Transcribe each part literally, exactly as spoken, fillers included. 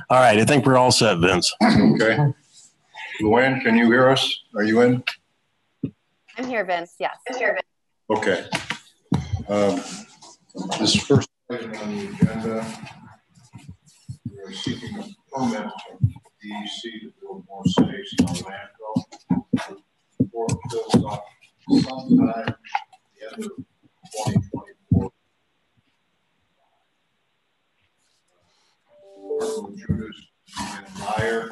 All right, I think we're all set, Vince. Okay. Luann, can you hear us? Are you in? I'm here, Vince. Yes. I'm here, Vince. Okay. Um, this first item on the agenda, we are seeking a permit from D E C to build more space in our landfill before it fills up sometime at the end of twenty twenty-four. Marco Judas and Meyer,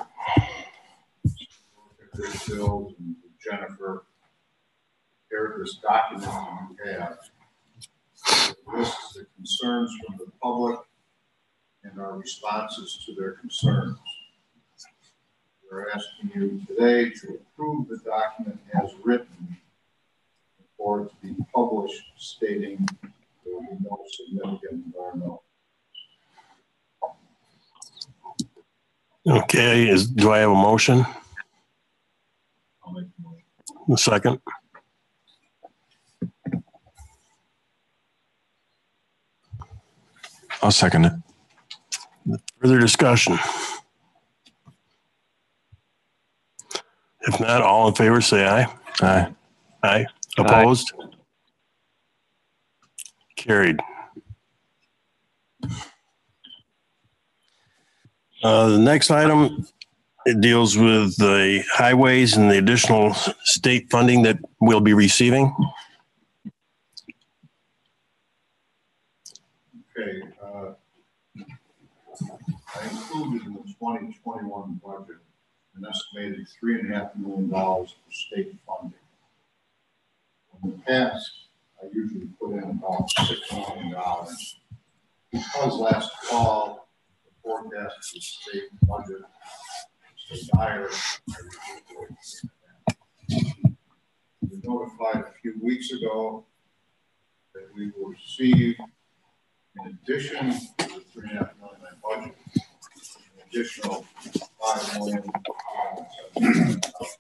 Bill and Jennifer, prepared this document you have. It lists the concerns from the public and our responses to their concerns. We're asking you today to approve the document as written for it to be published, stating there will be no significant environmental. Okay, is do I have a motion? I'll make the motion. A second. I'll second it. Further discussion? If not, all in favor, say aye. Aye. Aye. Opposed? Aye. Carried. Uh, the next item, it deals with the highways and the additional state funding that we'll be receiving. Okay. Uh, I included in the twenty twenty-one budget an estimated three and a half million dollars for state funding. In the past, I usually put in about six million dollars. Because last fall, the forecast for the state budget was so dire, I usually we notified a few weeks ago that we will receive, in addition to the three and a half million budget, an additional five million dollars.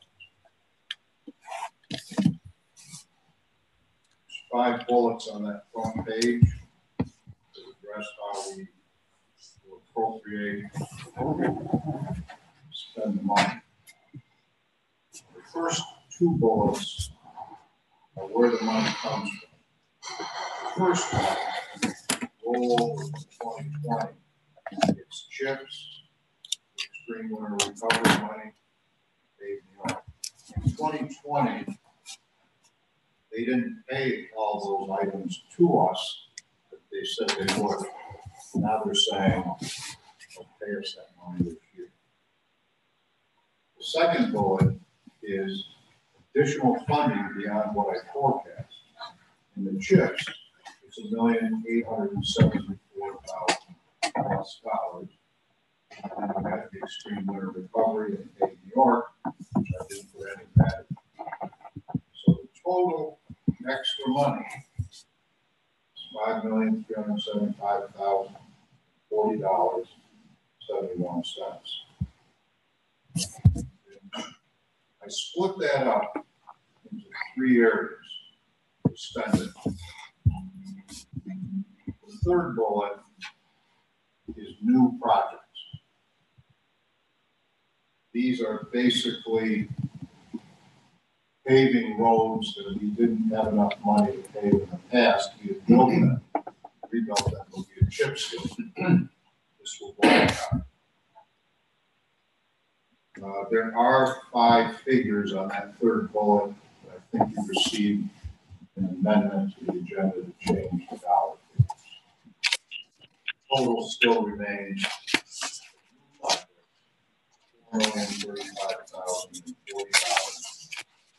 Five bullets on that front page to address how we will appropriate, spend the money. The first two bullets are where the money comes from. The first one, roll twenty twenty. It's CHIPS, Extreme Winter Recovery money, paid New York. In twenty twenty, they didn't pay all those items to us, but they said they would. Now they're saying, they'll pay us that money this year. The second bullet is additional funding beyond what I forecast. In the CHIPS, it's a million eight hundred and seventy-four thousand plus dollars. And then we have the Extreme Winter Recovery in New York, which I didn't put any of that. So the total extra money is five million three hundred seventy-five thousand forty dollars seventy-one cents. I split that up into three areas to spend it. The third bullet is new projects. These are basically paving roads that we didn't have enough money to pave in the past. We had built them, rebuilt them, will be a chip seal. This will go on. Uh, there are five figures on that third bullet. I think you received an amendment to the agenda to change the dollar figures. Total still remains four million thirty-five thousand forty dollars.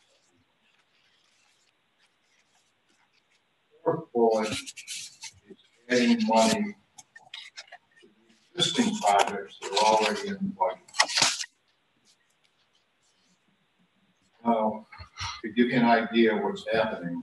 Fourth bullet is adding money to the existing projects that are already in the budget. Now, to give you an idea of what's happening,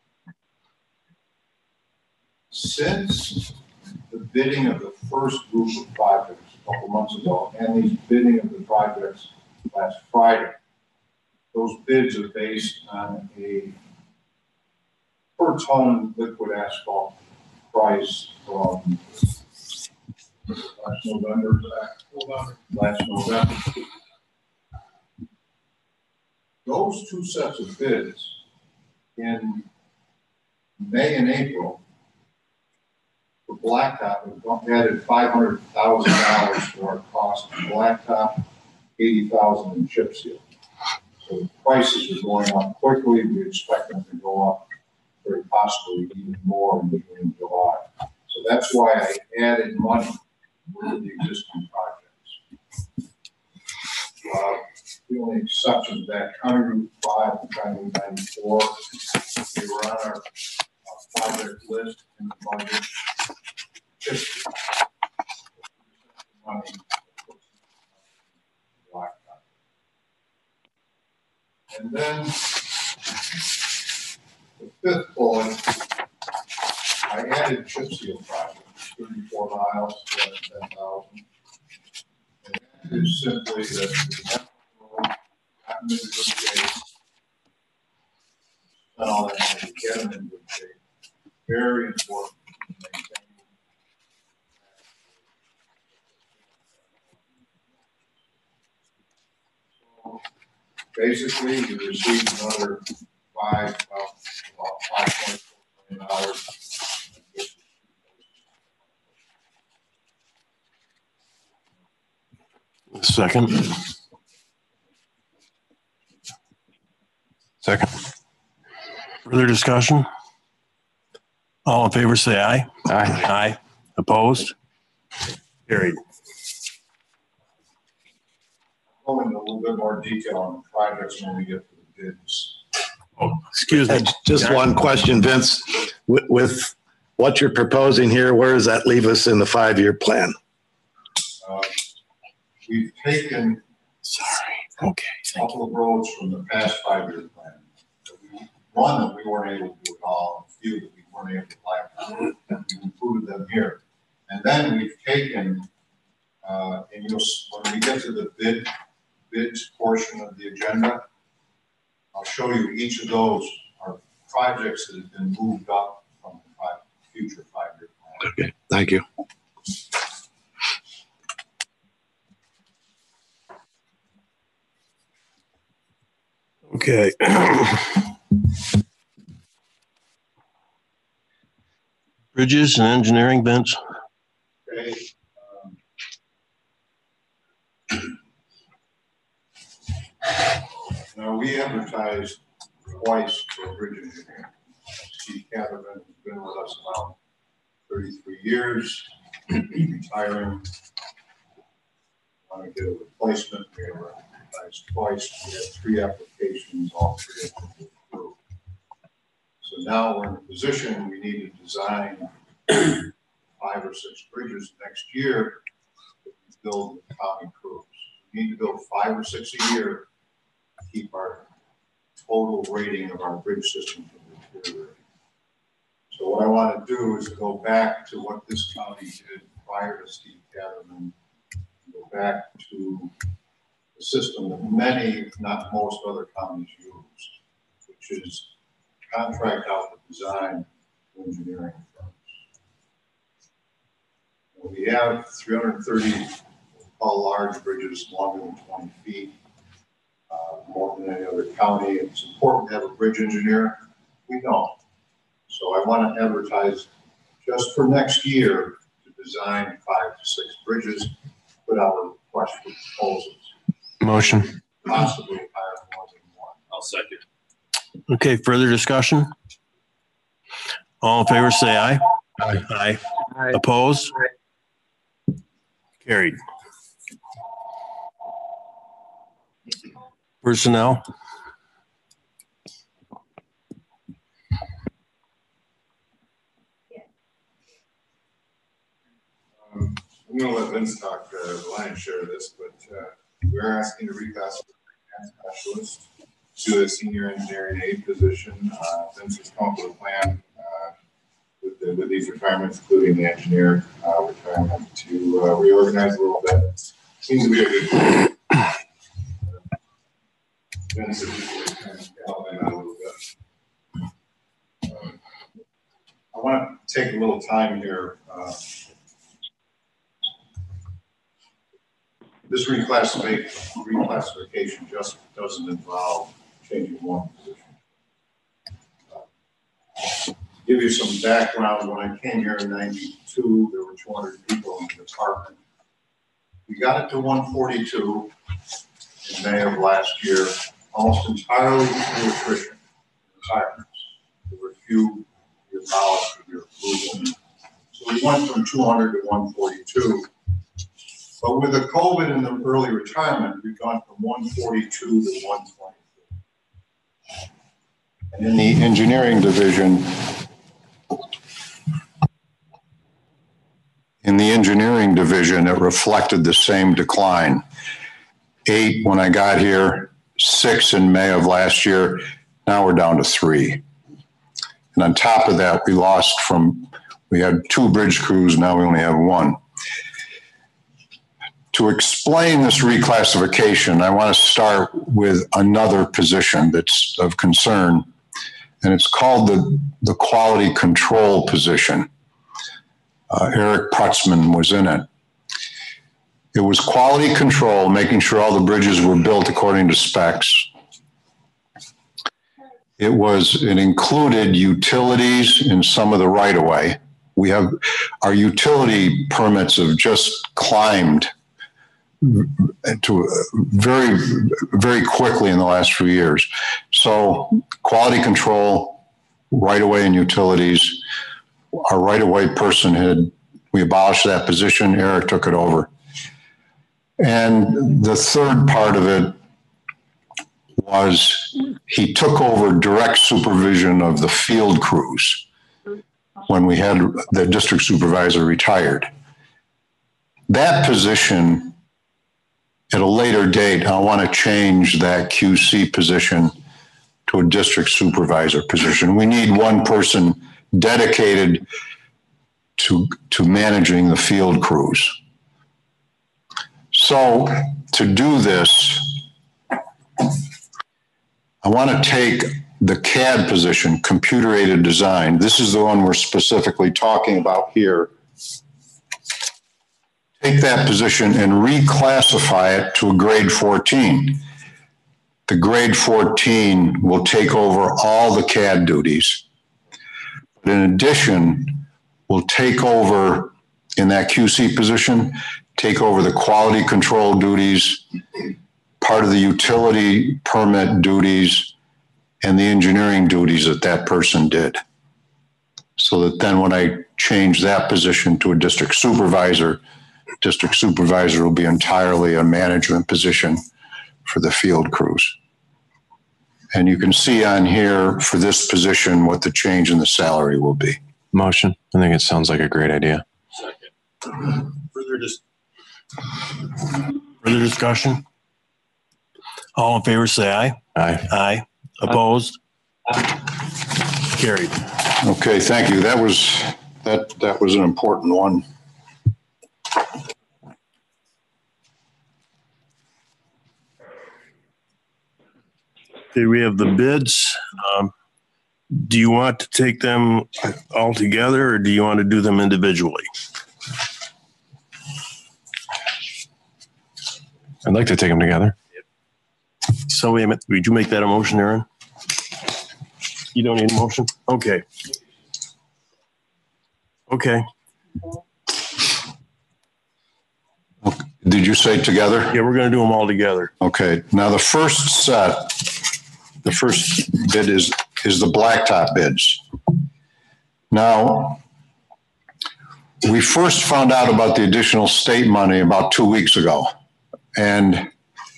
since the bidding of the first group of projects a couple months ago and these bidding of the projects last Friday, those bids are based on a per ton liquid asphalt price from last November, back, last November. Those two sets of bids in May and April for blacktop added five hundred thousand dollars to our cost of blacktop, eighty thousand dollars in chip seal. So the prices are going up quickly. We expect them to go up very possibly even more in, in July. So that's why I added money with the existing projects. Uh, the only exception to that, County Route five and County Route ninety-four, they were on our, our project list in the budget. Just money. And then the fifth bullet, I added chip seal projects, thirty-four miles, ten thousand. And that is simply that we have gotten into good shape, and all that money to get them in good shape. Very important to maintain. So basically, you received another five, about, about five point four million dollars. Second. Second. Further discussion? All in favor, say aye. Aye. Aye. Opposed? Carried. I'll go into a little bit more detail on the projects when we get to the bids. Oh, excuse me. Just one question, Vince. With, with what you're proposing here, where does that leave us in the five-year plan? Uh, we've taken Sorry. Okay. a couple of roads from the past five-year plan. One that we weren't able to do at all, a few that we weren't able to black out. We included them here. And then we've taken, uh, and you'll, when we get to the bid, bids portion of the agenda, I'll show you each of those are projects that have been moved up from the five, future five-year plan. Okay, thank you. Okay. Bridges and engineering, Vince. Okay. Um, now we advertised twice for a bridge engineer. Steve Catherman has been with us about thirty-three years, retiring. Want to get a replacement. We advertised twice. We had three applications, all three of them were approved. So now we're in a position we need to design five or six bridges next year that we build with county crews. We need to build five or six a year to keep our total rating of our bridge system from deteriorating. So what I want to do is go back to what this county did prior to Steve Catherman, go back to the system that many, if not most other counties use, which is contract out the design to engineering firms. And we have three hundred thirty all large bridges longer than twenty feet, uh, more than any other county. It's important to have a bridge engineer. We don't. So I want to advertise just for next year to design five to six bridges, put out a request for proposals. Motion. Possibly hire more than one. I'll second. Okay, further discussion? All in favor, say aye. Aye. Aye. Aye. Opposed? Carried. Personnel? Um, I'm going to let Vince talk uh, the lion's share of this, but uh, we're asking to reclassify the specialist to a senior engineering aide position. Uh, Vince has come up with a plan uh, with, the, with these retirements, including the engineer uh, retirement, to uh, reorganize a little bit. Seems to be a good plan. Uh, Vince, if you could kind of help me out a little bit. Um, I want to take a little time here. Uh, this reclassification, reclassification just doesn't involve changing one position. To give you some background, when I came here in ninety-two, there were two hundred people in the department. We got it to one forty-two in May of last year, almost entirely through attrition, retirements. There were a few we abolished with your approval. So we went from two hundred to one forty-two. But with the COVID and the early retirement, we've gone from one forty-two to one twenty-four. And in the engineering division, in the engineering division, it reflected the same decline. Eight when I got here, six in May of last year. Now we're down to three. And on top of that, we lost from, we had two bridge crews, now we only have one. To explain this reclassification, I want to start with another position that's of concern, and it's called the, the quality control position. Uh, Eric Putzman was in it. It was quality control, making sure all the bridges were built according to specs. It was, it included utilities in some of the right-of-way. We have, our utility permits have just climbed to very, very quickly in the last few years. So quality control, right-of-way and utilities, our right-of-way person had, we abolished that position, Eric took it over. And the third part of it was he took over direct supervision of the field crews when we had the district supervisor retired. That position, at a later date, I want to change that Q C position to a district supervisor position. We need one person dedicated to, to managing the field crews. So to do this, I want to take the C A D position, computer-aided design. This is the one we're specifically talking about here. Take that position and reclassify it to a grade fourteen. The grade fourteen will take over all the C A D duties. But in addition, will take over, in that Q C position, take over the quality control duties, part of the utility permit duties, and the engineering duties that that person did. So that then when I change that position to a district supervisor, district supervisor will be entirely a management position for the field crews. And you can see on here for this position what the change in the salary will be. Motion. I think it sounds like a great idea. Second. Further, dis- Further discussion? All in favor, say aye. Aye. Aye. Opposed? Carried. Okay, thank you. That was, that, that was an important one. Okay, we have the bids. Um, do you want to take them all together or do you want to do them individually? I'd like to take them together. So wait a minute, would you make that a motion, Aaron? You don't need a motion? Okay. Okay. Did you say together? Yeah, we're going to do them all together. Okay. Now the first set, the first bid is, is the blacktop bids. Now, we first found out about the additional state money about two weeks ago. And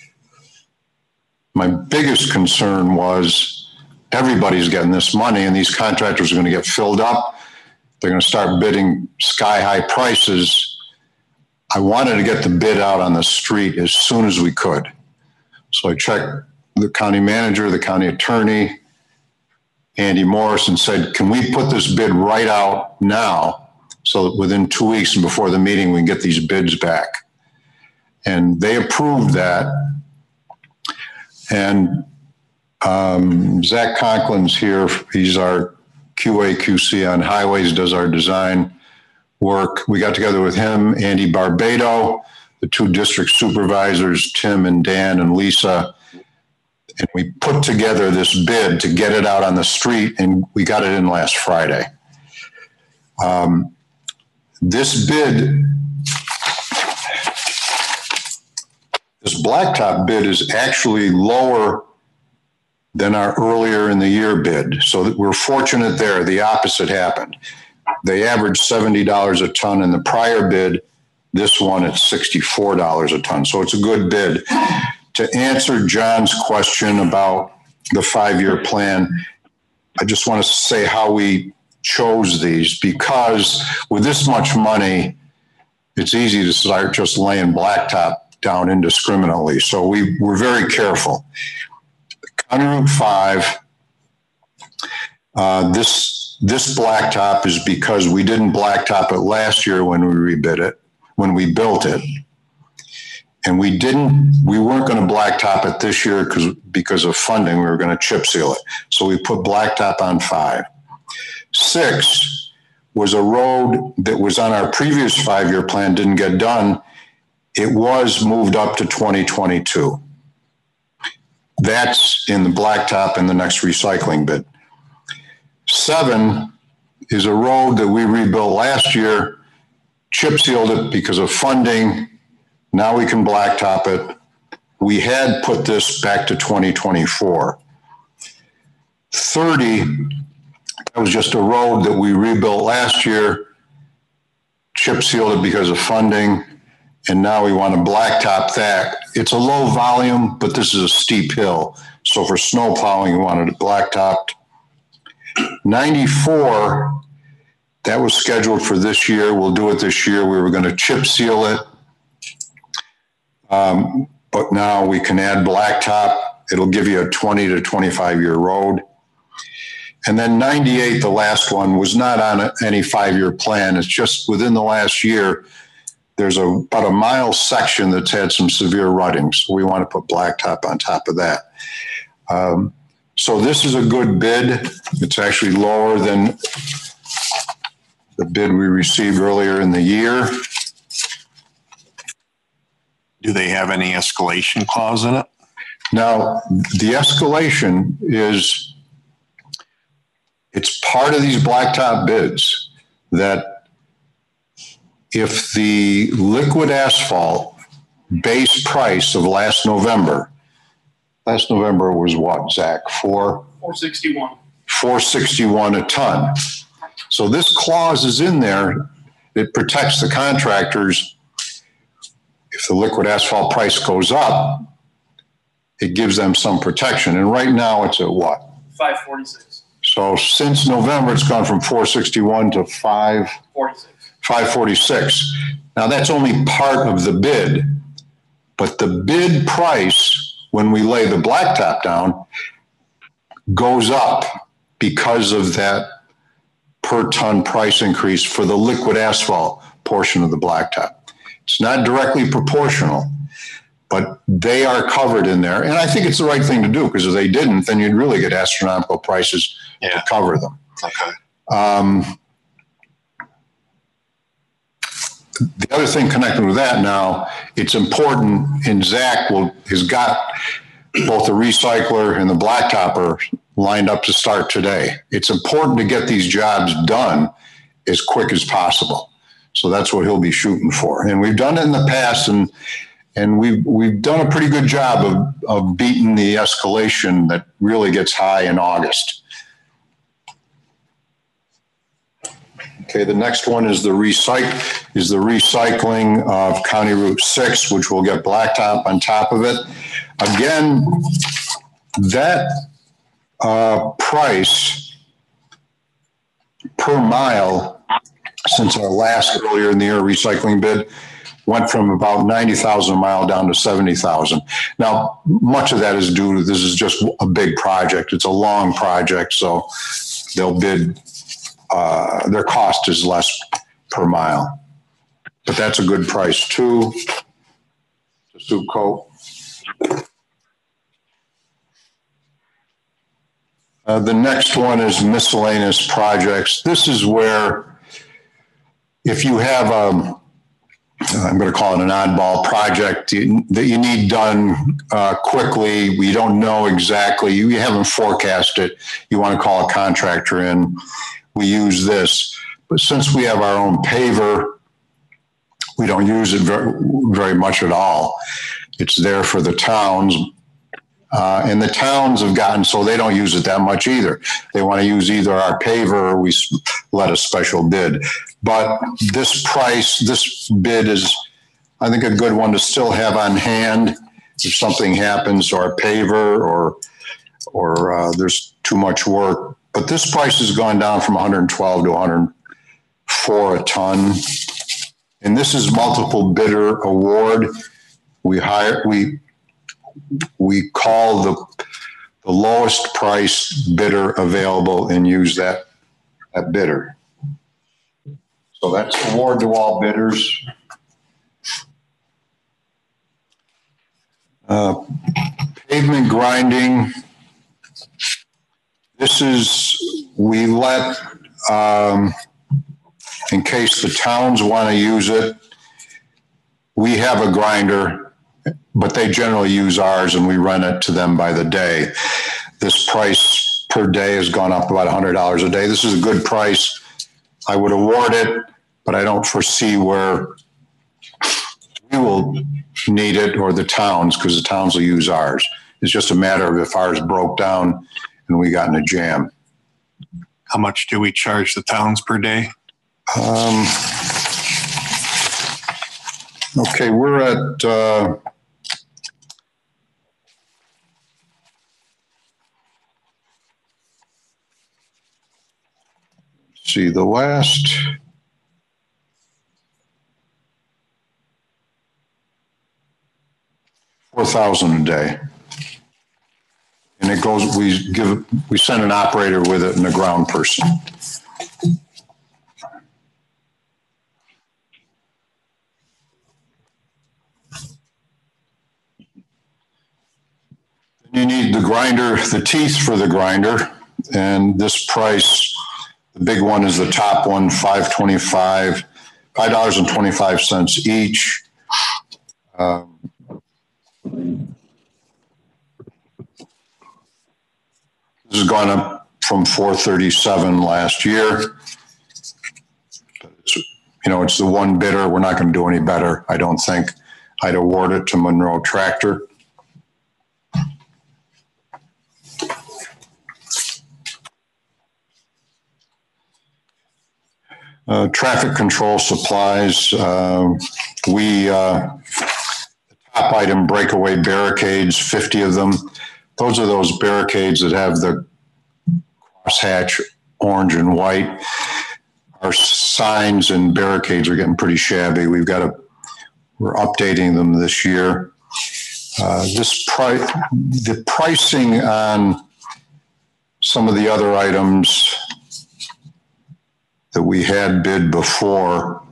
my biggest concern was everybody's getting this money and these contractors are going to get filled up. They're going to start bidding sky high prices. I wanted to get the bid out on the street as soon as we could. So I checked the county manager, the county attorney, Andy Morris, and said, can we put this bid right out now so that within two weeks and before the meeting, we can get these bids back? And they approved that. And um, Zach Conklin's here. He's our Q A Q C on highways, does our design work. We got together with him, Andy Barbado, the two district supervisors, Tim and Dan and Lisa, and we put together this bid to get it out on the street, and we got it in last Friday. Um, this bid, this blacktop bid is actually lower than our earlier in the year bid. So that we're fortunate there. The opposite happened. They averaged seventy dollars a ton in the prior bid. This one at sixty-four dollars a ton. So it's a good bid. To answer John's question about the five-year plan, I just want to say how we chose these, because with this much money, it's easy to start just laying blacktop down indiscriminately. So we were very careful. County Route five, uh, this, this blacktop is because we didn't blacktop it last year when we rebid it, when we built it. And we didn't, we weren't going to blacktop it this year because because of funding. We were going to chip seal it. So we put blacktop on five. Six was a road that was on our previous five-year plan, didn't get done. It was moved up to twenty twenty-two. That's in the blacktop in the next recycling bid. Seven is a road that we rebuilt last year, chip sealed it because of funding. Now we can blacktop it. We had put this back to twenty twenty-four. thirty, that was just a road that we rebuilt last year, chip sealed it because of funding, and now we want to blacktop that. It's a low volume, but this is a steep hill. So for snow plowing, we wanted it blacktopped. ninety-four, that was scheduled for this year. We'll do it this year. We were going to chip seal it. Um, but now we can add blacktop. It'll give you a twenty to twenty-five year road. And then ninety-eight, the last one, was not on a, any five-year plan. It's just within the last year, there's a, about a mile section that's had some severe rutting. So we want to put blacktop on top of that. Um, so this is a good bid. It's actually lower than the bid we received earlier in the year. Do they have any escalation clause in it? Now, the escalation is, it's part of these blacktop bids that if the liquid asphalt base price of last November, last November was what, Zach? Four? four sixty-one. four sixty-one a ton. So this clause is in there. It protects the contractors. If the liquid asphalt price goes up, it gives them some protection. And right now it's at what? five forty-six. So since November, it's gone from four sixty-one to five forty-six. five forty-six. Now that's only part of the bid, but the bid price when we lay the blacktop down goes up because of that per ton price increase for the liquid asphalt portion of the blacktop. It's not directly proportional, but they are covered in there. And I think it's the right thing to do, because if they didn't, then you'd really get astronomical prices yeah. to cover them. Okay. Um, the other thing connected with that now, it's important, and Zach will, has got both the recycler and the blacktopper lined up to start today. It's important to get these jobs done as quick as possible. So that's what he'll be shooting for. And we've done it in the past, and and we've, we've done a pretty good job of, of beating the escalation that really gets high in August. Okay, the next one is the recyc is the recycling of County Route six, which will get blacktop on top of it. Again, that uh, price per mile since our last earlier in the year recycling bid went from about ninety thousand a mile down to seventy thousand. Now, much of that is due to this is just a big project. It's a long project, so they'll bid, uh, their cost is less per mile. But that's a good price too. The soup coat. Uh, the next one is miscellaneous projects. This is where if you have a, I'm going to call it an oddball project that you need done uh, quickly. We don't know exactly. You haven't forecast it. You want to call a contractor in. We use this. But since we have our own paver, we don't use it very, very much at all. It's there for the towns. Uh, and the towns have gotten so they don't use it that much either. They want to use either our paver or we let a special bid. But this price, this bid is, I think, a good one to still have on hand if something happens to our paver or or uh, there's too much work. But this price has gone down from one hundred twelve to one hundred four a ton. And this is multiple bidder award. We hire, we we call the, the lowest price bidder available and use that, that bidder. So that's award to all bidders. Uh, pavement grinding. This is, we let, um, in case the towns want to use it, we have a grinder, but they generally use ours and we rent it to them by the day. This price per day has gone up about one hundred dollars a day. This is a good price. I would award it, but I don't foresee where we will need it or the towns, because the towns will use ours. It's just a matter of if ours broke down and we got in a jam. How much do we charge the towns per day? Um, okay, we're at, uh, see, the last, four thousand a day. And it goes, we give, we send an operator with it and a ground person. You need the grinder, the teeth for the grinder, and this price, the big one is the top one, five twenty-five, five dollars and twenty-five cents each. Um, this has gone up from four thirty-seven last year. It's, you know, it's the one bidder. We're not going to do any better, I don't think. I'd award it to Monroe Tractor. Uh, traffic control supplies. Uh, we, uh, the top item, breakaway barricades, fifty of them. Those are those barricades that have the crosshatch orange and white. Our signs and barricades are getting pretty shabby. We've got to, we're updating them this year. Uh, this price, the pricing on some of the other items that we had bid before.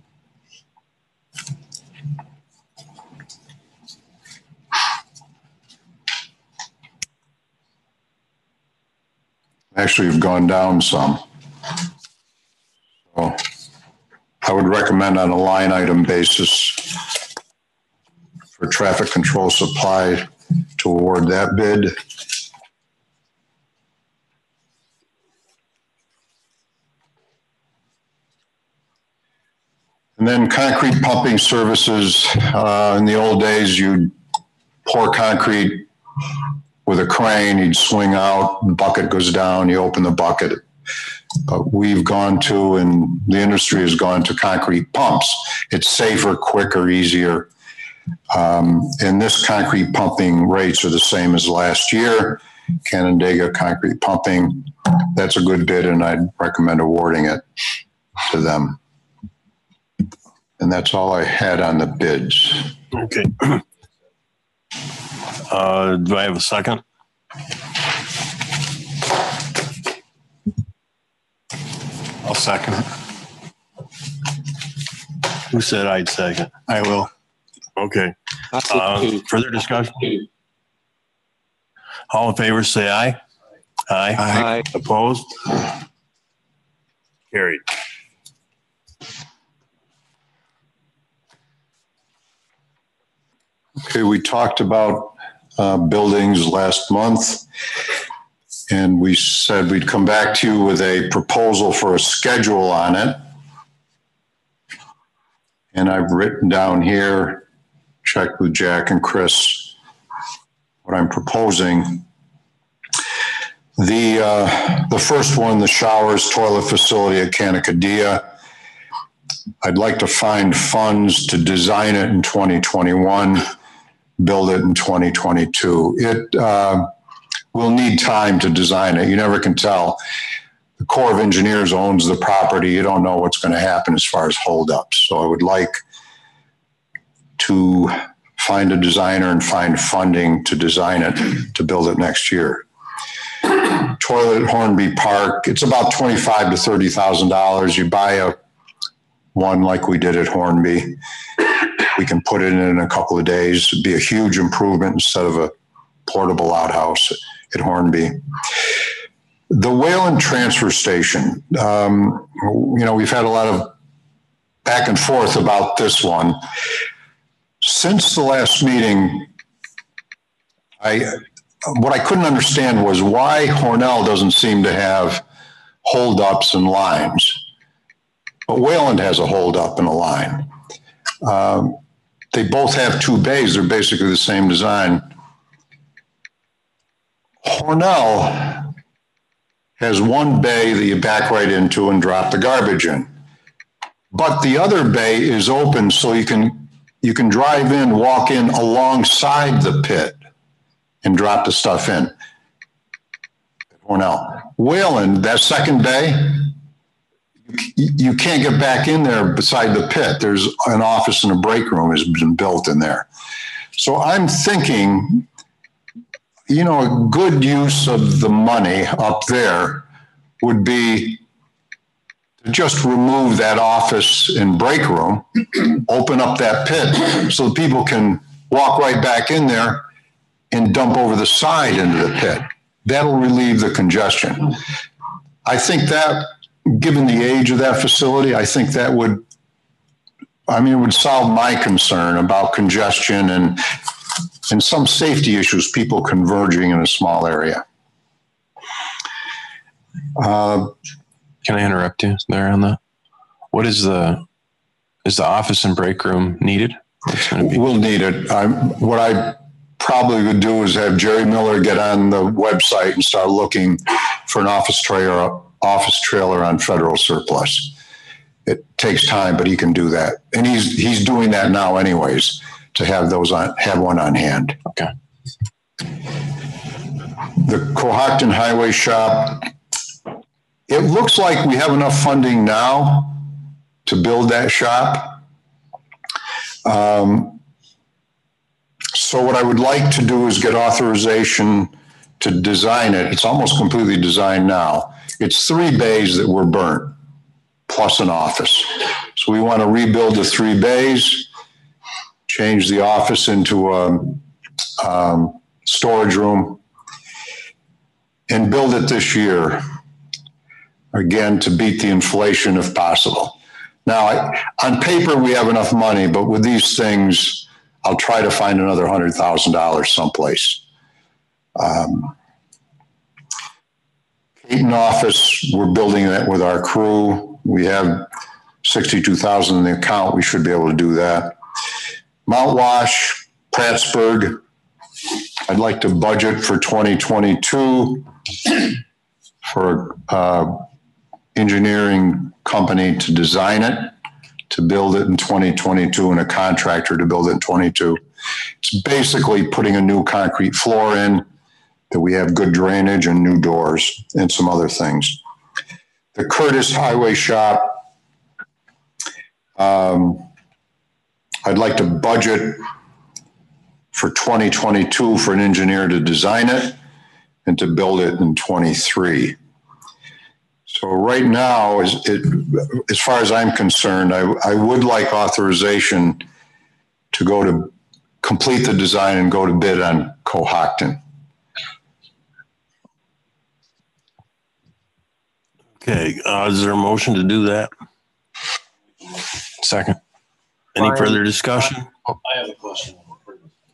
Actually have gone down some. So I would recommend on a line item basis for traffic control supply to award that bid. And then concrete pumping services. Uh, in the old days, you'd pour concrete with a crane, you'd swing out, the bucket goes down, you open the bucket. But we've gone to, and the industry has gone to concrete pumps. It's safer, quicker, easier. Um, and this concrete pumping rates are the same as last year. Canandaigua Concrete Pumping. That's a good bid, and I'd recommend awarding it to them. And that's all I had on the bids. Okay. Uh, do I have a second? I'll second it. Who said I'd second? I will. Okay. Uh, further discussion? All in favor, say aye. Aye. Aye. Opposed? Carried. Okay, we talked about uh, buildings last month, and we said we'd come back to you with a proposal for a schedule on it. And I've written down here, checked with Jack and Chris, what I'm proposing. The uh, the first one, the showers, toilet facility at Canacadea. I'd like to find funds to design it in twenty twenty-one, build it in twenty twenty-two. It uh, will need time to design it. You never can tell. The Corps of Engineers owns the property. You don't know what's going to happen as far as holdups. So I would like to find a designer and find funding to design it, to build it next year. Toilet at Hornby Park, it's about twenty-five to thirty thousand dollars. You buy a one like we did at Hornby. We can put it in in a couple of days. It'd be a huge improvement instead of a portable outhouse at Hornby. The Wayland Transfer Station, um, you know, we've had a lot of back and forth about this one. Since the last meeting, I what I couldn't understand was why Hornell doesn't seem to have holdups and lines, but Wayland has a holdup and a line. Um, they both have two bays. They're basically the same design. Hornell has one bay that you back right into and drop the garbage in, but the other bay is open so you can you can drive in, walk in alongside the pit and drop the stuff in. Hornell. Wayland, that second bay, you, you can't get back in there beside the pit. There's an office and a break room has been built in there. So I'm thinking, you know, a good use of the money up there would be to just remove that office and break room, open up that pit so that people can walk right back in there and dump over the side into the pit. That'll relieve the congestion. I think that, given the age of that facility, I think that would, I mean, it would solve my concern about congestion and, and some safety issues, people converging in a small area. Uh, Can I interrupt you there on that? What is the, is the office and break room needed? It's gonna be- We'll need it. I'm, what I probably would do is have Jerry Miller get on the website and start looking for an office trailer, office trailer on federal surplus. It takes time, but he can do that. And he's, he's doing that now anyways, to have those on, have one on hand. Okay. The Cohocton Highway Shop, it looks like we have enough funding now to build that shop. Um, so what I would like to do is get authorization to design it. It's almost completely designed now. It's three bays that were burnt, plus an office. So we want to rebuild the three bays, change the office into a um, storage room, and build it this year. Again, to beat the inflation if possible. Now, I, on paper, we have enough money, but with these things, I'll try to find another one hundred thousand dollars someplace. Um, Caton office, we're building that with our crew. We have sixty-two thousand dollars in the account. We should be able to do that. Mount Wash, Prattsburgh, I'd like to budget for twenty twenty-two for uh, engineering company to design it, to build it in twenty twenty-two, and a contractor to build it in twenty-two. It's basically putting a new concrete floor in, that we have good drainage and new doors and some other things. The Curtis Highway Shop, um, I'd like to budget for twenty twenty-two for an engineer to design it and to build it in twenty-three. So right now, as, it, as far as I'm concerned, I, I would like authorization to go to complete the design and go to bid on Cohocton. Okay, uh, is there a motion to do that? Second. Any further discussion? I have a question.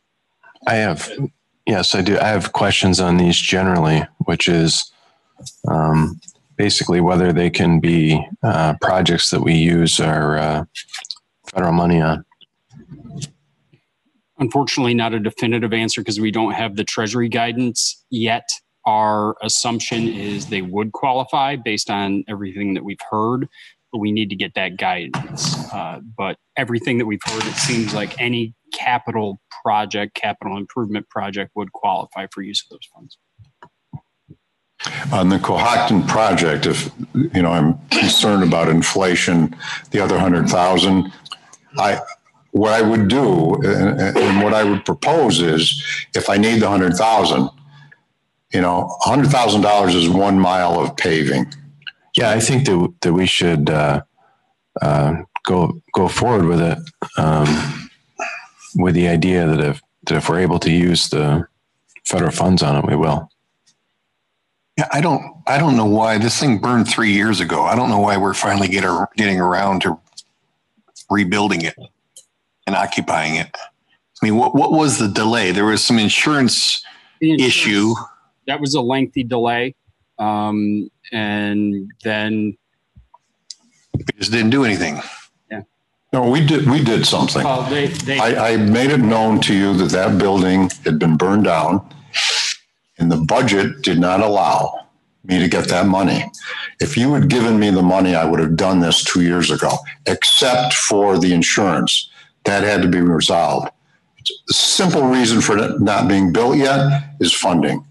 I have, yes, I do. I have questions on these generally, which is um, basically whether they can be uh, projects that we use our uh, federal money on. Unfortunately, not a definitive answer because we don't have the Treasury guidance yet. Our assumption is they would qualify based on everything that we've heard, but we need to get that guidance. Uh, but everything that we've heard, it seems like any capital project, capital improvement project would qualify for use of those funds. On the Cohocton project, if, you know, I'm concerned about inflation, the other hundred thousand, I, what I would do and, and what I would propose is if I need the hundred thousand, you know, a hundred thousand dollars is one mile of paving. Yeah, I think that that we should uh, uh, go go forward with it um, with the idea that if that if we're able to use the federal funds on it, we will. Yeah, I don't, I don't know why this thing burned three years ago. I don't know why we're finally get a, getting around to rebuilding it and occupying it. I mean, what, what was the delay? There was some insurance, insurance issue. That was a lengthy delay. Um, and then we just didn't do anything. Yeah. No, we did, we did something. Uh, they, they, I, I made it known to you that that building had been burned down. And the budget did not allow me to get that money. If you had given me the money, I would have done this two years ago, except for the insurance. That had to be resolved. The simple reason for it not being built yet is funding.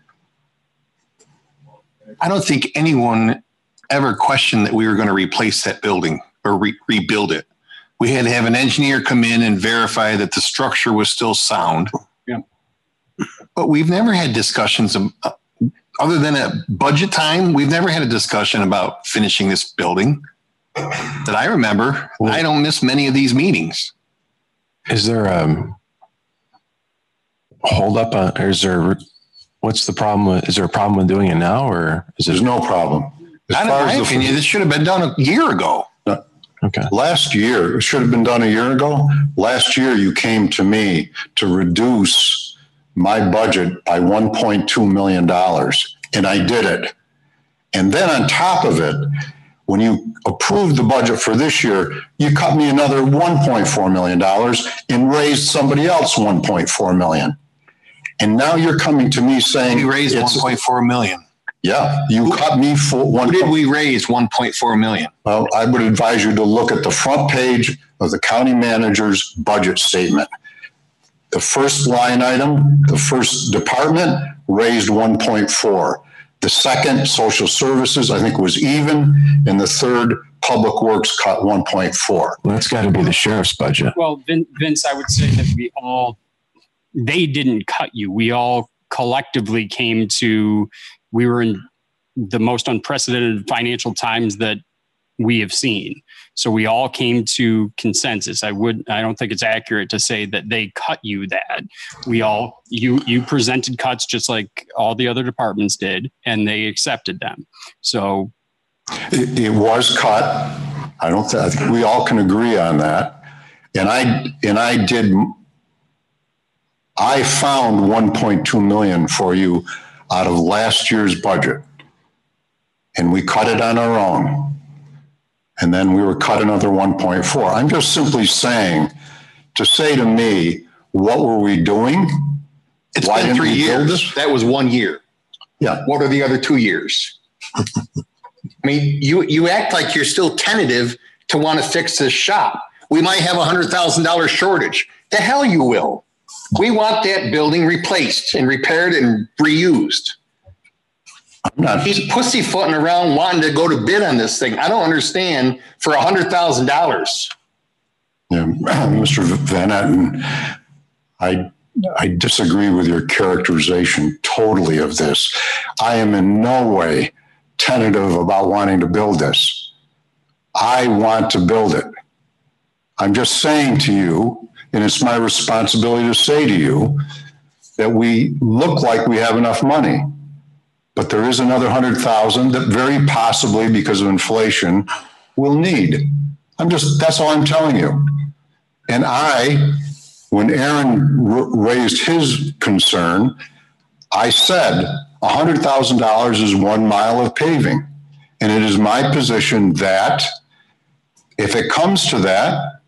I don't think anyone ever questioned that we were going to replace that building or re- rebuild it. We had to have an engineer come in and verify that the structure was still sound. Yeah. But we've never had discussions of, uh, other than at budget time. We've never had a discussion about finishing this building that I remember. Well, I don't miss many of these meetings. Is there a hold up on, or is there, what's the problem with, is there a problem with doing it now, or is There's no problem. As Not in far my as the, opinion, this should have been done a year ago. Okay. Last year, it should have been done a year ago. Last year, you came to me to reduce my budget by one point two million dollars, and I did it. And then on top of it, when you approved the budget for this year, you cut me another one point four million dollars and raised somebody else one point four million dollars. And now you're coming to me saying we raised one point four million dollars. Yeah, you who, cut me for one. Who did we raise one point four million dollars? Well, I would advise you to look at the front page of the county manager's budget statement. The first line item, the first department raised one point four. The second, social services, I think was even. And the third, public works cut one point four. Well, that's got to be the sheriff's budget. Well, Vince, I would say that we all, they didn't cut you. We all collectively came to, we were in the most unprecedented financial times that we have seen. So we all came to consensus. I would, I don't think it's accurate to say that they cut you that. We all, you, you presented cuts just like all the other departments did, and they accepted them. So it, it was cut. I don't think, I think we all can agree on that. And I, and I did, I found one point two million for you out of last year's budget, and we cut it on our own. And then we were cut another one point four. I'm just simply saying, to say to me, what were we doing? It's Why been three years. That was one year. Yeah. What are the other two years? I mean, you, you act like you're still tentative to want to fix this shop. We might have a one hundred thousand dollars shortage. The hell you will. We want that building replaced and repaired and reused. I'm not. He's pussyfooting around wanting to go to bid on this thing. I don't understand for a hundred thousand dollars. Yeah, Mister Van Etten, I I disagree with your characterization totally of this. I am in no way tentative about wanting to build this. I want to build it. I'm just saying to you, and it's my responsibility to say to you, that we look like we have enough money. But there is another one hundred thousand that very possibly, because of inflation, we'll need. I'm just, that's all I'm telling you. And I, when Aaron r- raised his concern, I said one hundred thousand dollars is one mile of paving. And it is my position that if it comes to that,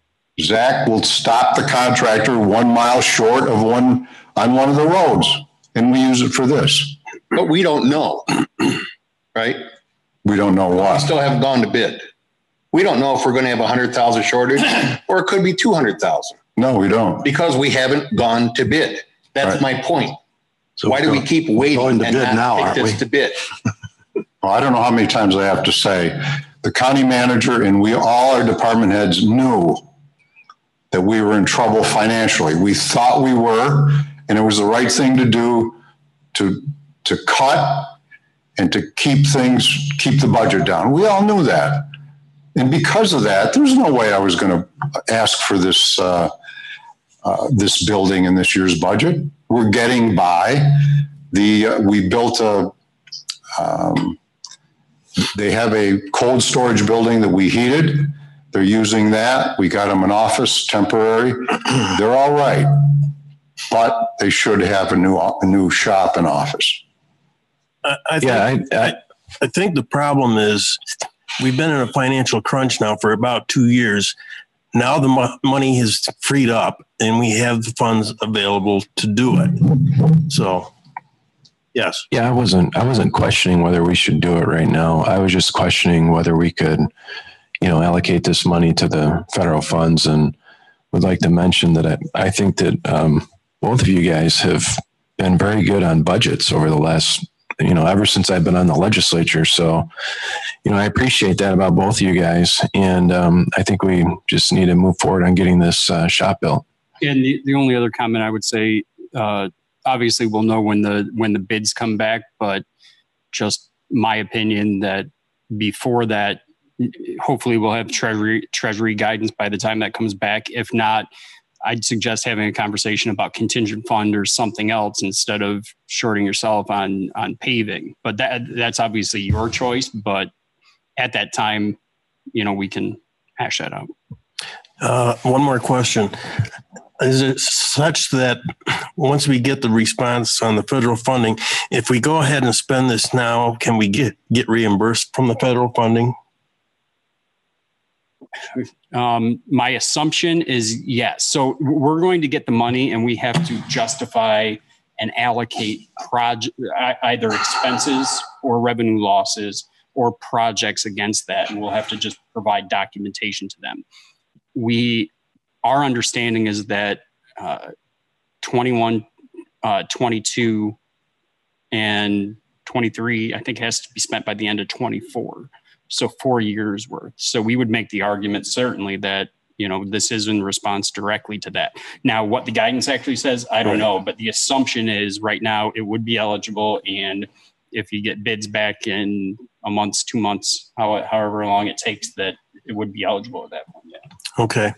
Zach will stop the contractor one mile short of one on one of the roads, and we use it for this. But we don't know, right? We don't know We why. still haven't gone to bid. We don't know if we're going to have a hundred thousand shortage or it could be two hundred thousand No, we don't. because we haven't gone to bid. That's Right. my point. So Why do we keep waiting going to and bid not now, take aren't this we? to bid? Well, I don't know how many times I have to say, the county manager and we, all our department heads knew that we were in trouble financially. We thought we were, and it was the right thing to do to, to cut and to keep things, keep the budget down. We all knew that. And because of that, there's no way I was going to ask for this, uh, uh, this building in this year's budget. We're getting by. The, uh, we built a, um, they have a cold storage building that we heated. They're using that. We got them an office temporary. They're all right, but they should have a new, a new shop and office. I, I think, Yeah, I, I, I think the problem is we've been in a financial crunch now for about two years. Now the mo- money is freed up and we have the funds available to do it. So, yes. yeah, I wasn't, I wasn't questioning whether we should do it right now. I was just questioning whether we could, you know, allocate this money to the federal funds, and would like to mention that I, I think that um, both of you guys have been very good on budgets over the last, you know, ever since I've been on the legislature. So, you know, I appreciate that about both of you guys. And um, I think we just need to move forward on getting this uh, shop built. And the, the only other comment I would say, uh, obviously we'll know when the when the bids come back, but just my opinion that before that, hopefully we'll have treasury treasury guidance by the time that comes back. If not, I'd suggest having a conversation about contingent fund or something else instead of shorting yourself on on paving. But that that's obviously your choice. But at that time, you know, we can hash that out. Uh, one more question. Is it such that once we get the response on the federal funding, if we go ahead and spend this now, can we get, get reimbursed from the federal funding? Um, my assumption is yes. So we're going to get the money and we have to justify and allocate project, either expenses or revenue losses or projects against that. And we'll have to just provide documentation to them. We, our understanding is that uh, twenty-one, uh, twenty-two, and twenty-three, I think has to be spent by the end of twenty-four. So four years worth. So we would make the argument certainly that, you know, this is in response directly to that. Now, what the guidance actually says, I don't know, but the assumption is right now it would be eligible. And if you get bids back in a month, two months, how, however long it takes, that it would be eligible at that point. Yeah. Okay.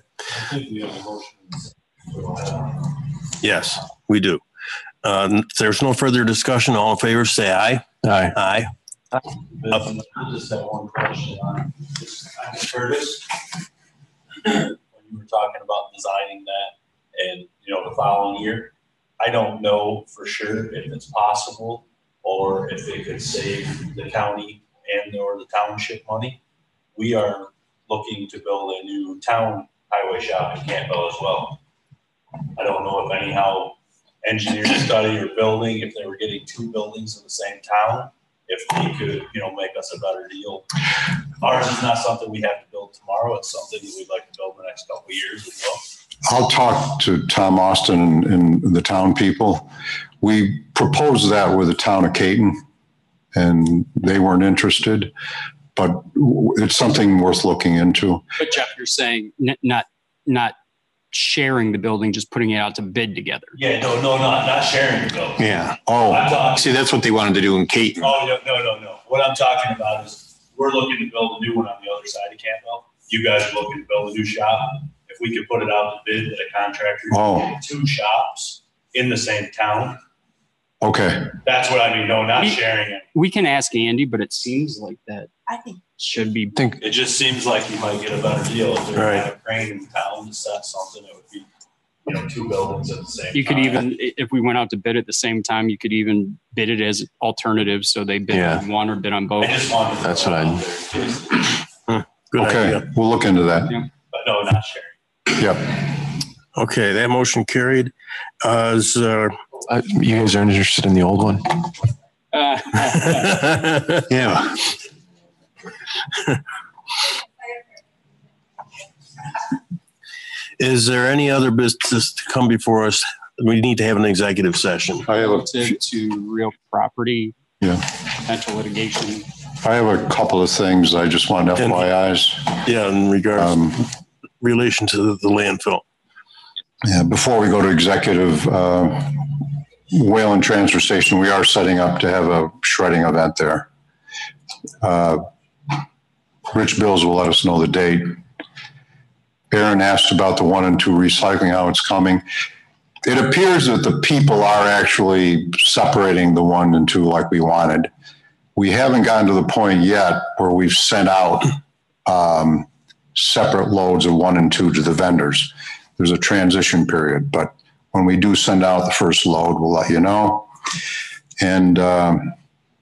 Yes, we do. Uh, if there's no further discussion, all in favor, say aye. Aye. Aye. I just have one question on this. I'm Curtis. When you were talking about designing that and, you know, the following year, I don't know for sure if it's possible or if it could save the county and or the township money. We are looking to build a new town highway shop in Campbell as well. I don't know if anyhow engineering study or building, if they were getting two buildings in the same town, if they could, you know, make us a better deal. Ours is not something we have to build tomorrow. It's something that we'd like to build in the next couple of years as well. I'll talk to Tom Austin and the town people. We proposed that with the town of Caton, and they weren't interested, but it's something worth looking into. But Jeff, you're saying n- not not sharing the building, just putting it out to bid together. Yeah, no, no, not not sharing the building. Yeah. Oh, I'm talking. See, that's what they wanted to do in Caton. Oh no, no, no, no. What I'm talking about is we're looking to build a new one on the other side of Campbell. You guys are looking to build a new shop. If we could put it out to bid at a contractor, Oh. get two shops in the same town. okay. That's what I mean. No, not We- sharing it. We can ask Andy, but it seems like that I think should be. think It just seems like you might get a better deal if Right. they had a crane in town to set something. It would be you know, two buildings at the same time. You could even, if we went out to bid at the same time, you could even bid it as alternatives. So they bid Yeah. on one or bid on both. I just wanted to That's throw what it I- out there in case- Good Okay, idea. we'll look into that. But no, not sharing. Yep. Okay, that motion carried. Uh, is, uh, Uh, you guys are interested in the old one? Uh, Yeah. is there any other business to come before us? We need to have an executive session. I have a, relative to real property, yeah, potential litigation. I have a couple of things I just wanted F Y Is. Yeah, in regards, Um, relation to the, the landfill. Yeah, before we go to executive, uh, Wayland Transfer Station, we are setting up to have a shredding event there. Uh, Rich Bills will let us know the date. Aaron asked about the one and two recycling, how it's coming. It appears that the people are actually separating the one and two like we wanted. We haven't gotten to the point yet where we've sent out um, separate loads of one and two to the vendors. There's a transition period, but when we do send out the first load, we'll let you know. And um,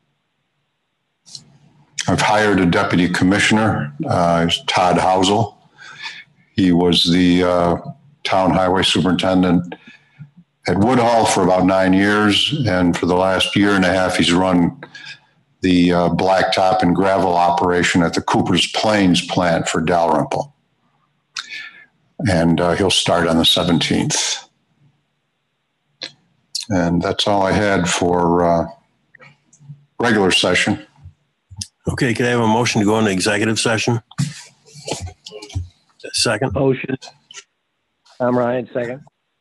I've hired a deputy commissioner, uh, Todd Housel. He was the uh, town highway superintendent at Woodhull for about nine years. And for the last year and a half, he's run the uh, blacktop and gravel operation at the Cooper's Plains plant for Dalrymple. And uh, he'll start on the seventeenth. And that's all I had for uh, regular session. Okay, can I have a motion to go into executive session? Second. Motion. I'm Ryan, second.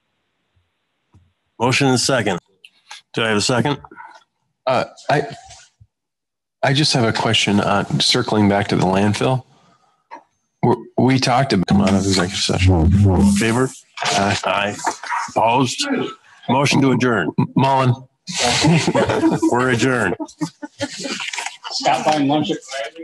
Motion and second. Do I have a second? Uh, I I just have a question on circling back to the landfill. We're, we talked about come out of executive session. Favor? Aye. Aye. Opposed? Motion to adjourn. Mullen. We're adjourned. Stop by and lunch at